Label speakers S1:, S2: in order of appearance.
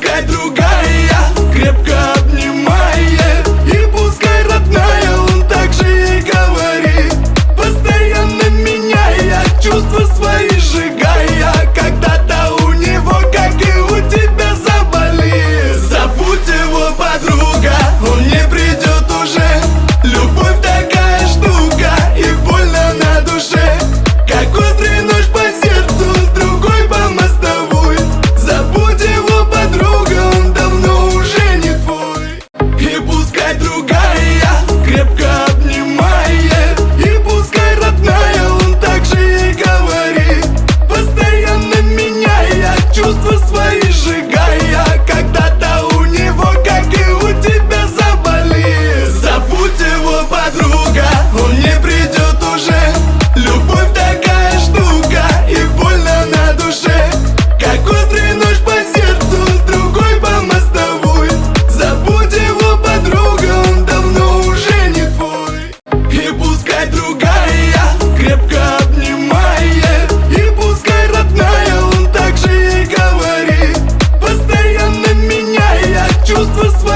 S1: пускай другая крепко обнимает, и пускай родная он также ей говорит, постоянно меняя чувства свои, сжигая. Когда-то у него, как и у тебя, заболит. Забудь его, подруга, он не придет уже. Любовь такая штука, и больно на душе, как острый нож по сердцу, с другой по мостовой. Забудь его, подруга, он давно уже не твой. И пускай другая крепко обнимает, и пускай родная он также ей говорит, постоянно меняя чувства свои, сжигая. Когда-то у него, как и у тебя, заболит. Забудь его, подруга, он не придет уже. Любовь такая штука, и больно на душе, как острый нож по сердцу, с другой по мостовой. Забудь его, подруга, он давно уже не твой. И пускай другая крепко обнимает, и пускай родная он также ей говорит, постоянно меняя чувства свои,